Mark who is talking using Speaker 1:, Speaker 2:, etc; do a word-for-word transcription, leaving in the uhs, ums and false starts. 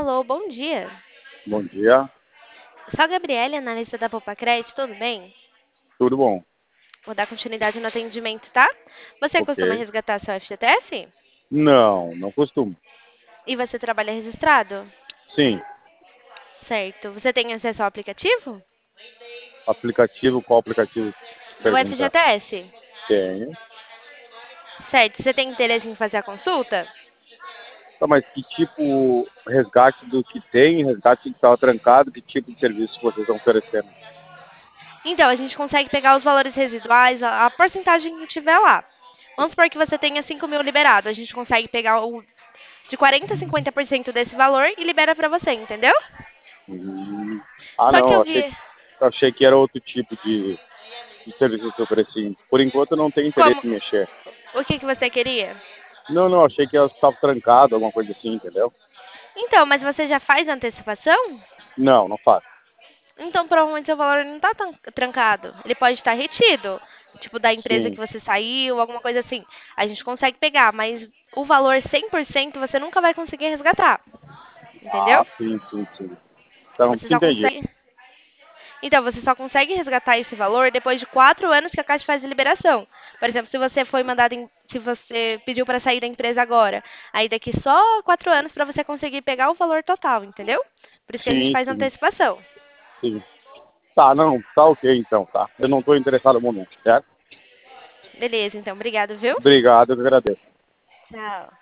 Speaker 1: Alô, bom dia.
Speaker 2: Bom dia,
Speaker 1: Sou a Gabriele, analista da Poupa-Crédito, tudo bem?
Speaker 2: tudo bom?
Speaker 1: Vou dar continuidade no atendimento, tá? Você
Speaker 2: Ok.
Speaker 1: costuma resgatar seu F G T S?
Speaker 2: Não, não costumo.
Speaker 1: E você trabalha registrado?
Speaker 2: Sim,
Speaker 1: Certo. Você tem acesso ao aplicativo?
Speaker 2: aplicativo, qual aplicativo?
Speaker 1: Do
Speaker 2: Pergunta.
Speaker 1: F G T S?
Speaker 2: Tenho.
Speaker 1: Certo. Você tem interesse em fazer a consulta?
Speaker 2: Tá, mas que tipo, resgate do que tem, resgate que estava trancado, que tipo de serviço vocês estão oferecendo?
Speaker 1: Então, a gente consegue pegar os valores residuais, a, a porcentagem que tiver lá. Vamos supor que você tenha cinco mil liberado. A gente consegue pegar o, de quarenta a cinquenta por cento desse valor e libera pra você, entendeu?
Speaker 2: Hum, Ah,
Speaker 1: Só
Speaker 2: não,
Speaker 1: que
Speaker 2: eu
Speaker 1: eu
Speaker 2: achei,
Speaker 1: vi.
Speaker 2: eu achei que era outro tipo de, de serviço que você oferecia. Por enquanto eu não tenho interesse
Speaker 1: Como?
Speaker 2: em mexer.
Speaker 1: O que que você queria?
Speaker 2: Não, não, achei que estava trancado, alguma coisa assim, entendeu?
Speaker 1: Então, mas você já faz antecipação?
Speaker 2: Não, não faço.
Speaker 1: Então, provavelmente seu valor não está trancado. Ele pode estar retido. Tipo, da empresa que
Speaker 2: Sim.
Speaker 1: você saiu, alguma coisa assim. A gente consegue pegar, mas o valor cem por cento você nunca vai conseguir resgatar.
Speaker 2: Ah,
Speaker 1: Entendeu?
Speaker 2: sim, sim, sim. Então,
Speaker 1: Você só
Speaker 2: entendi.
Speaker 1: consegue. Então, você só consegue resgatar esse valor depois de quatro anos que a Caixa faz a liberação. Por exemplo, se você foi mandado, em- se você pediu para sair da empresa agora, aí daqui só quatro anos para você conseguir pegar o valor total, entendeu? Por isso que a gente
Speaker 2: Sim,
Speaker 1: faz
Speaker 2: sim,
Speaker 1: antecipação.
Speaker 2: sim. Tá, não, tá ok então, tá. Eu não estou interessado no momento, certo?
Speaker 1: Beleza, então, obrigado, viu?
Speaker 2: Obrigado, eu que agradeço.
Speaker 1: Tchau.